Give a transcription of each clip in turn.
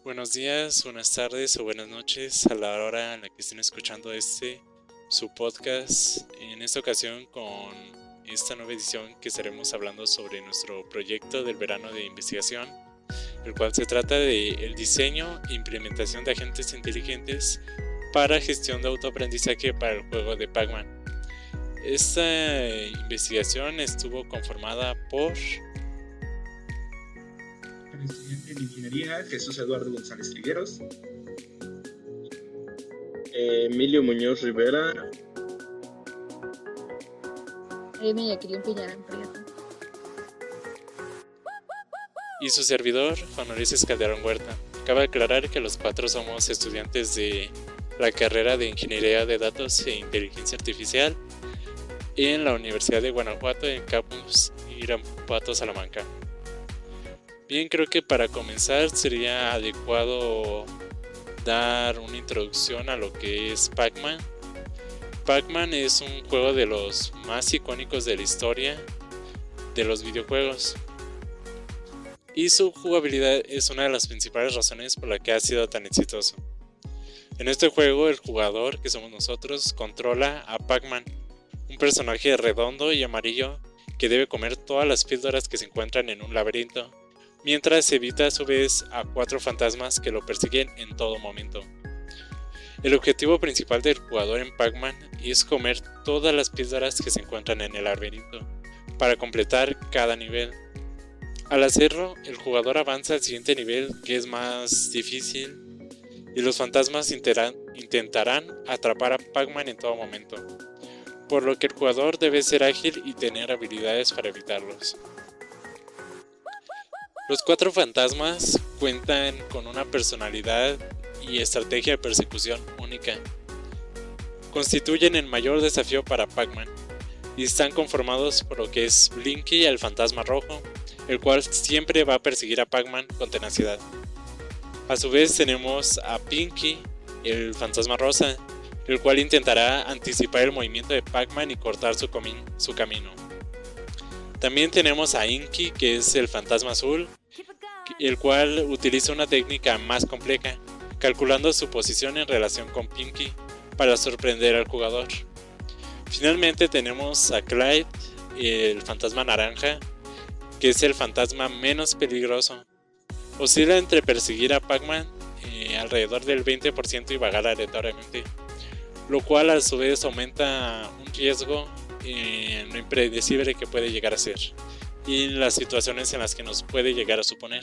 Buenos días, buenas tardes o buenas noches a la hora en la que estén escuchando su podcast. En esta ocasión con esta nueva edición que estaremos hablando sobre nuestro proyecto del verano de investigación, el cual se trata de el diseño e implementación de agentes inteligentes para gestión de autoaprendizaje para el juego de Pac-Man. Esta investigación estuvo conformada por el estudiante de Ingeniería Jesús Eduardo González Trigueros, Emilio Muñoz Rivera, Jacqueline Piñarán Prieto, y su servidor, Juan Ulises Calderón Huerta. Cabe aclarar que los cuatro somos estudiantes de la carrera de Ingeniería de Datos e Inteligencia Artificial en la Universidad de Guanajuato, en Campus Irapuato, Salamanca. Bien, creo que para comenzar sería adecuado dar una introducción a lo que es Pac-Man. Pac-Man es un juego de los más icónicos de la historia de los videojuegos, y su jugabilidad es una de las principales razones por la que ha sido tan exitoso. En este juego, el jugador, que somos nosotros, controla a Pac-Man, un personaje redondo y amarillo que debe comer todas las píldoras que se encuentran en un laberinto, mientras evita a su vez a 4 fantasmas que lo persiguen en todo momento. El objetivo principal del jugador en Pac-Man es comer todas las píldoras que se encuentran en el laberinto para completar cada nivel. Al hacerlo, el jugador avanza al siguiente nivel, que es más difícil, y los fantasmas intentarán atrapar a Pac-Man en todo momento, por lo que el jugador debe ser ágil y tener habilidades para evitarlos. Los 4 fantasmas cuentan con una personalidad y estrategia de persecución única. Constituyen el mayor desafío para Pac-Man y están conformados por lo que es Blinky, el fantasma rojo, el cual siempre va a perseguir a Pac-Man con tenacidad. A su vez tenemos a Pinky, el fantasma rosa, el cual intentará anticipar el movimiento de Pac-Man y cortar su camino. También tenemos a Inky, que es el fantasma azul, el cual utiliza una técnica más compleja, calculando su posición en relación con Pinky para sorprender al jugador. Finalmente tenemos a Clyde, el fantasma naranja, que es el fantasma menos peligroso. Oscila entre perseguir a Pac-Man alrededor del 20% y vagar aleatoriamente, lo cual a su vez aumenta un riesgo en lo impredecible que puede llegar a ser y en las situaciones en las que nos puede llegar a suponer.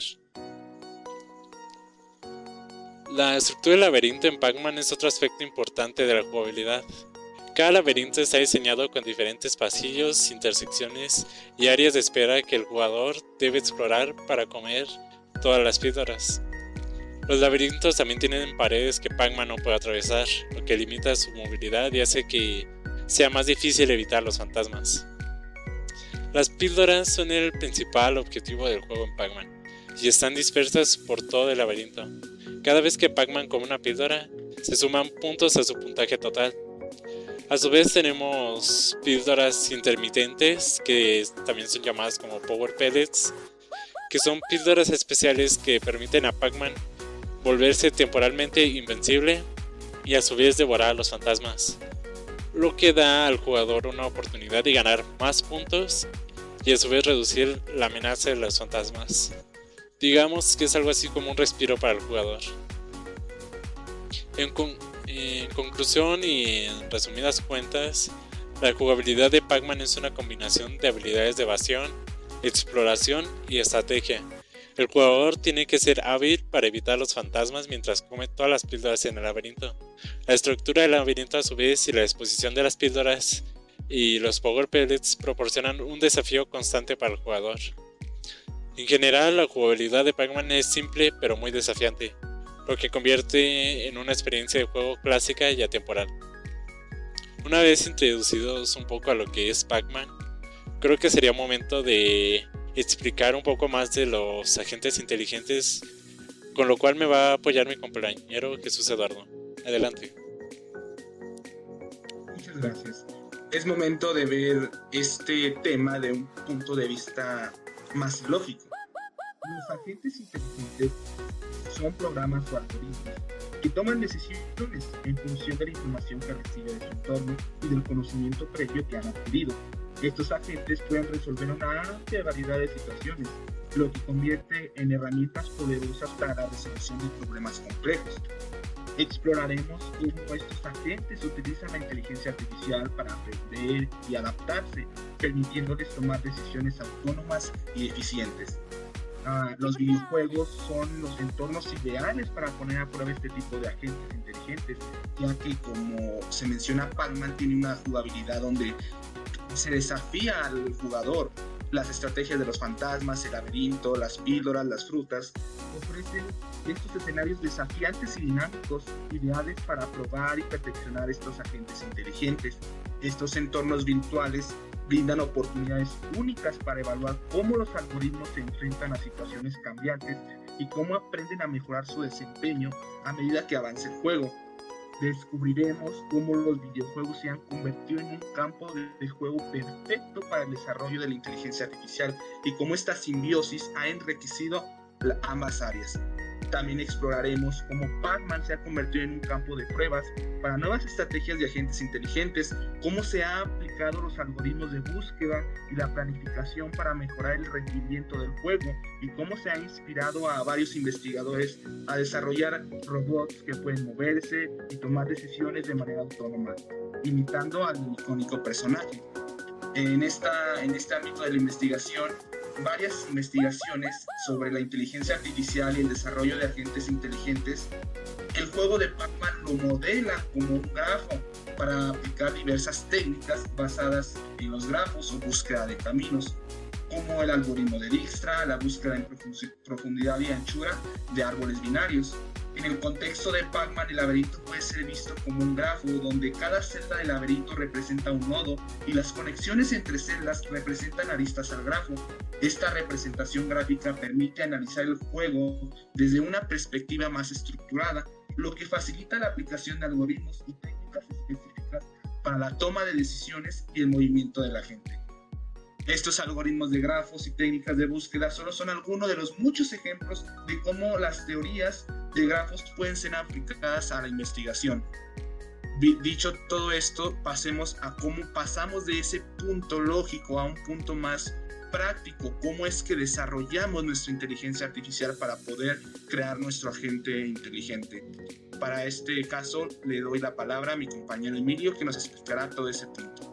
La estructura del laberinto en Pac-Man es otro aspecto importante de la jugabilidad. Cada laberinto está diseñado con diferentes pasillos, intersecciones y áreas de espera que el jugador debe explorar para comer todas las píldoras. Los laberintos también tienen paredes que Pac-Man no puede atravesar, lo que limita su movilidad y hace que sea más difícil evitar los fantasmas. Las píldoras son el principal objetivo del juego en Pac-Man y están dispersas por todo el laberinto. Cada vez que Pac-Man come una píldora, se suman puntos a su puntaje total. A su vez tenemos píldoras intermitentes, que también son llamadas como Power Pellets, que son píldoras especiales que permiten a Pac-Man volverse temporalmente invencible y a su vez devorar a los fantasmas, lo que da al jugador una oportunidad de ganar más puntos y a su vez reducir la amenaza de los fantasmas. Digamos que es algo así como un respiro para el jugador. En conclusión y en resumidas cuentas, la jugabilidad de Pac-Man es una combinación de habilidades de evasión, exploración y estrategia. El jugador tiene que ser hábil para evitar los fantasmas mientras come todas las píldoras en el laberinto. La estructura del laberinto a su vez y la disposición de las píldoras y los Power Pellets proporcionan un desafío constante para el jugador. En general, la jugabilidad de Pac-Man es simple pero muy desafiante, lo que convierte en una experiencia de juego clásica y atemporal. Una vez introducidos un poco a lo que es Pac-Man, creo que sería momento de explicar un poco más de los agentes inteligentes, con lo cual me va a apoyar mi compañero Jesús Eduardo. Adelante. Muchas gracias. Es momento de ver este tema de un punto de vista más lógico. Los agentes inteligentes son programas o algoritmos que toman decisiones en función de la información que recibe de su entorno y del conocimiento previo que han adquirido. Estos agentes pueden resolver una amplia variedad de situaciones, lo que convierte en herramientas poderosas para la resolución de problemas complejos. Exploraremos cómo estos agentes utilizan la inteligencia artificial para aprender y adaptarse, permitiéndoles tomar decisiones autónomas y eficientes. Los videojuegos son los entornos ideales para poner a prueba este tipo de agentes inteligentes, ya que, como se menciona, Pac-Man tiene una jugabilidad donde se desafía al jugador. Las estrategias de los fantasmas, el laberinto, las píldoras, las frutas ofrecen estos escenarios desafiantes y dinámicos, ideales para probar y perfeccionar estos agentes inteligentes. Estos entornos virtuales brindan oportunidades únicas para evaluar cómo los algoritmos se enfrentan a situaciones cambiantes y cómo aprenden a mejorar su desempeño a medida que avance el juego. Descubriremos cómo los videojuegos se han convertido en un campo de juego perfecto para el desarrollo de la inteligencia artificial y cómo esta simbiosis ha enriquecido ambas áreas. También exploraremos cómo Pac-Man se ha convertido en un campo de pruebas para nuevas estrategias de agentes inteligentes, cómo se han aplicado los algoritmos de búsqueda y la planificación para mejorar el rendimiento del juego y cómo se ha inspirado a varios investigadores a desarrollar robots que pueden moverse y tomar decisiones de manera autónoma, imitando al icónico personaje. En este ámbito de la investigación, varias investigaciones sobre la inteligencia artificial y el desarrollo de agentes inteligentes, el juego de Pac-Man lo modela como un grafo para aplicar diversas técnicas basadas en los grafos o búsqueda de caminos, como el algoritmo de Dijkstra, la búsqueda en profundidad y anchura de árboles binarios. En el contexto de Pac-Man, el laberinto puede ser visto como un grafo donde cada celda del laberinto representa un nodo y las conexiones entre celdas representan aristas al grafo. Esta representación gráfica permite analizar el juego desde una perspectiva más estructurada, lo que facilita la aplicación de algoritmos y técnicas específicas para la toma de decisiones y el movimiento de la gente. Estos algoritmos de grafos y técnicas de búsqueda solo son algunos de los muchos ejemplos de cómo las teorías de grafos pueden ser aplicadas a la investigación. Dicho todo esto, pasemos a cómo pasamos de ese punto lógico a un punto más práctico, cómo es que desarrollamos nuestra inteligencia artificial para poder crear nuestro agente inteligente. Para este caso, le doy la palabra a mi compañero Emilio, que nos explicará todo ese punto.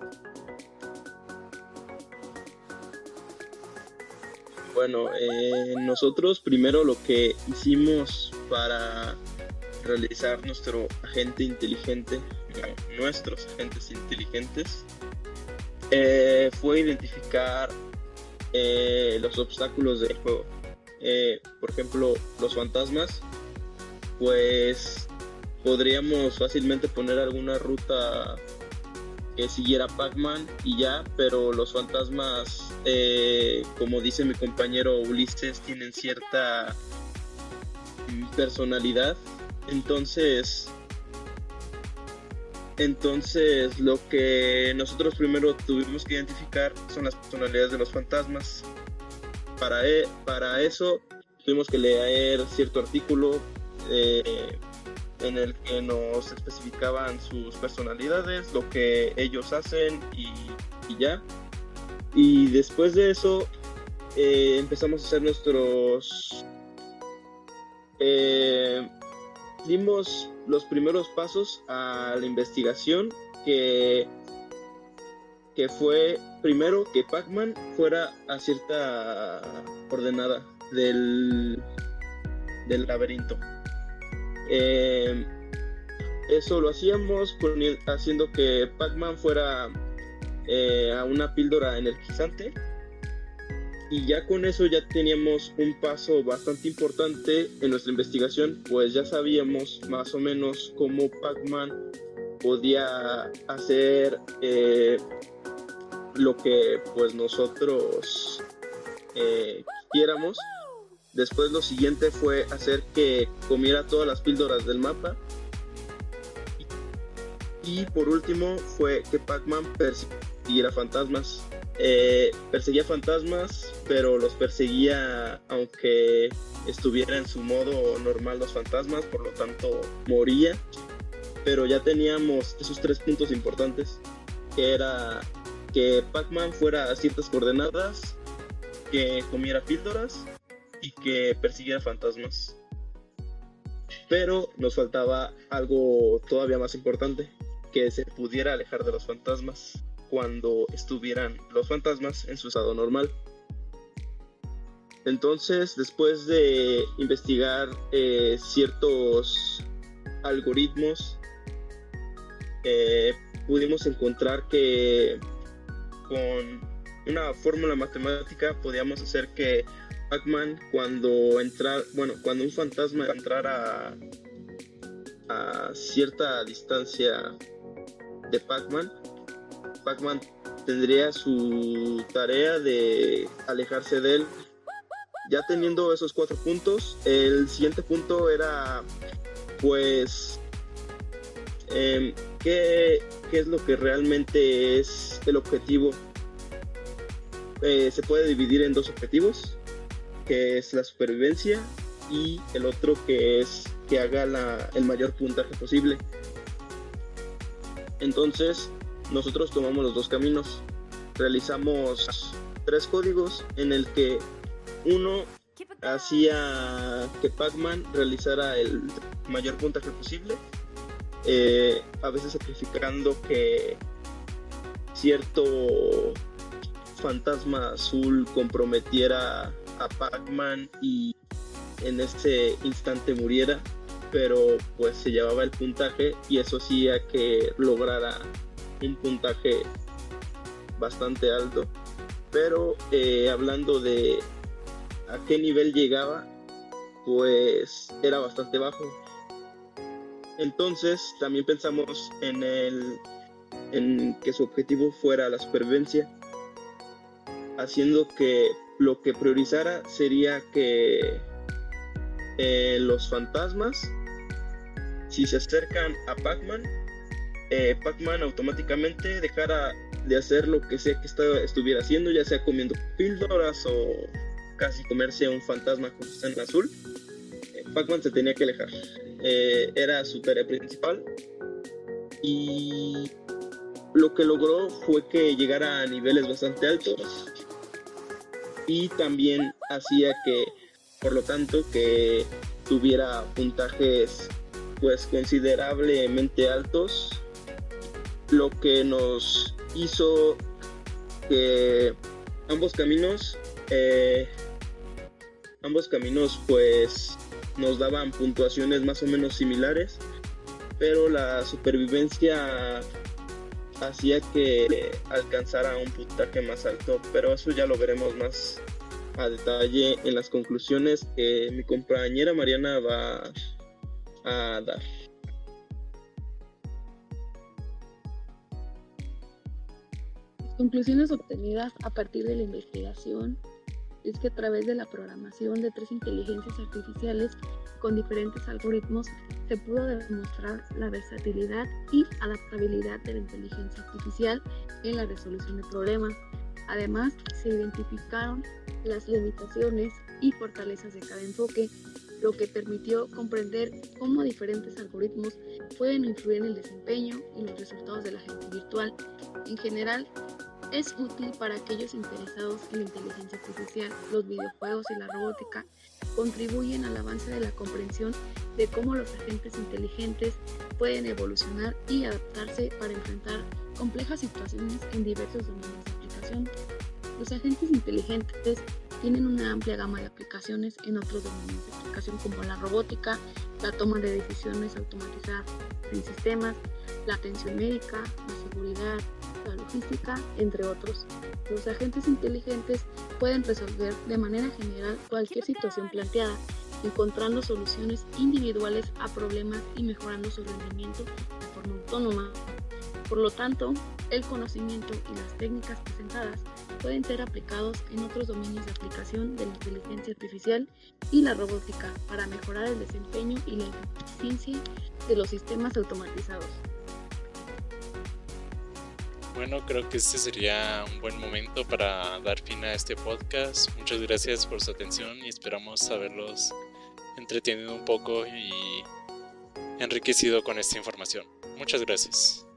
Bueno, nosotros primero lo que hicimos para realizar nuestro agente inteligente, nuestros agentes inteligentes, fue identificar los obstáculos del juego. Por ejemplo, los fantasmas, pues podríamos fácilmente poner alguna ruta que siguiera Pac-Man y ya, pero los fantasmas, como dice mi compañero Ulises, tienen cierta personalidad. Entonces lo que nosotros primero tuvimos que identificar son las personalidades de los fantasmas. Para eso tuvimos que leer cierto artículo en el que nos especificaban sus personalidades, lo que ellos hacen y ya. Y después de eso empezamos a hacer dimos los primeros pasos a la investigación, que fue primero que Pac-Man fuera a cierta coordenada del laberinto. Eso lo hacíamos haciendo que Pac-Man fuera a una píldora energizante, y ya con eso ya teníamos un paso bastante importante en nuestra investigación, pues ya sabíamos más o menos cómo Pac-Man podía hacer lo que pues nosotros quisiéramos. Después lo siguiente fue hacer que comiera todas las píldoras del mapa. Y por último fue que Pac-Man persiguiera fantasmas. Perseguía fantasmas, pero los perseguía aunque estuviera en su modo normal los fantasmas, por lo tanto moría. Pero ya teníamos esos 3 puntos importantes, que era que Pac-Man fuera a ciertas coordenadas, que comiera píldoras y que persiguiera fantasmas. Pero nos faltaba algo todavía más importante, que se pudiera alejar de los fantasmas cuando estuvieran los fantasmas en su estado normal. Entonces, después de investigar ciertos algoritmos, pudimos encontrar que con una fórmula matemática podíamos hacer que Pac-Man, cuando un fantasma entrara a cierta distancia de Pac-Man tendría su tarea de alejarse de él. Ya teniendo esos 4 puntos, el siguiente punto era pues ¿qué es lo que realmente es el objetivo? Se puede dividir en 2 objetivos, que es la supervivencia, y el otro que es que haga el mayor puntaje posible. Entonces nosotros tomamos los 2 caminos. Realizamos 3 códigos en el que uno hacía que Pac-Man realizara el mayor puntaje posible, a veces sacrificando que cierto fantasma azul comprometiera a Pac-Man y en ese instante muriera, pero pues se llevaba el puntaje y eso hacía que lograra un puntaje bastante alto. Pero hablando de a qué nivel llegaba, pues era bastante bajo. Entonces también pensamos en que su objetivo fuera la supervivencia, haciendo que lo que priorizara sería que los fantasmas, si se acercan a Pac-Man, Pac-Man automáticamente dejara de hacer lo que sea que estuviera haciendo, ya sea comiendo píldoras o casi comerse a un fantasma con su en azul. Pac-Man se tenía que alejar, era su tarea principal, y lo que logró fue que llegara a niveles bastante altos, y también hacía que, por lo tanto, que tuviera puntajes pues considerablemente altos, lo que nos hizo que ambos caminos pues nos daban puntuaciones más o menos similares, pero la supervivencia hacía que alcanzara un puntaje más alto, pero eso ya lo veremos más a detalle en las conclusiones que mi compañera Mariana va a dar. Las conclusiones obtenidas a partir de la investigación es que a través de la programación de 3 inteligencias artificiales con diferentes algoritmos se pudo demostrar la versatilidad y adaptabilidad de la inteligencia artificial en la resolución de problemas. Además, se identificaron las limitaciones y fortalezas de cada enfoque, lo que permitió comprender cómo diferentes algoritmos pueden influir en el desempeño y los resultados del agente virtual. En general, es útil para aquellos interesados en la inteligencia artificial. Los videojuegos y la robótica contribuyen al avance de la comprensión de cómo los agentes inteligentes pueden evolucionar y adaptarse para enfrentar complejas situaciones en diversos dominios de aplicación. Los agentes inteligentes tienen una amplia gama de aplicaciones en otros dominios de aplicación, como la robótica, la toma de decisiones automatizada en sistemas, la atención médica, la seguridad, la logística, entre otros. Los agentes inteligentes pueden resolver de manera general cualquier situación planteada, encontrando soluciones individuales a problemas y mejorando su rendimiento de forma autónoma. Por lo tanto, el conocimiento y las técnicas presentadas pueden ser aplicados en otros dominios de aplicación de la inteligencia artificial y la robótica para mejorar el desempeño y la eficiencia de los sistemas automatizados. Bueno, creo que este sería un buen momento para dar fin a este podcast. Muchas gracias por su atención y esperamos haberlos entretenido un poco y enriquecido con esta información. Muchas gracias.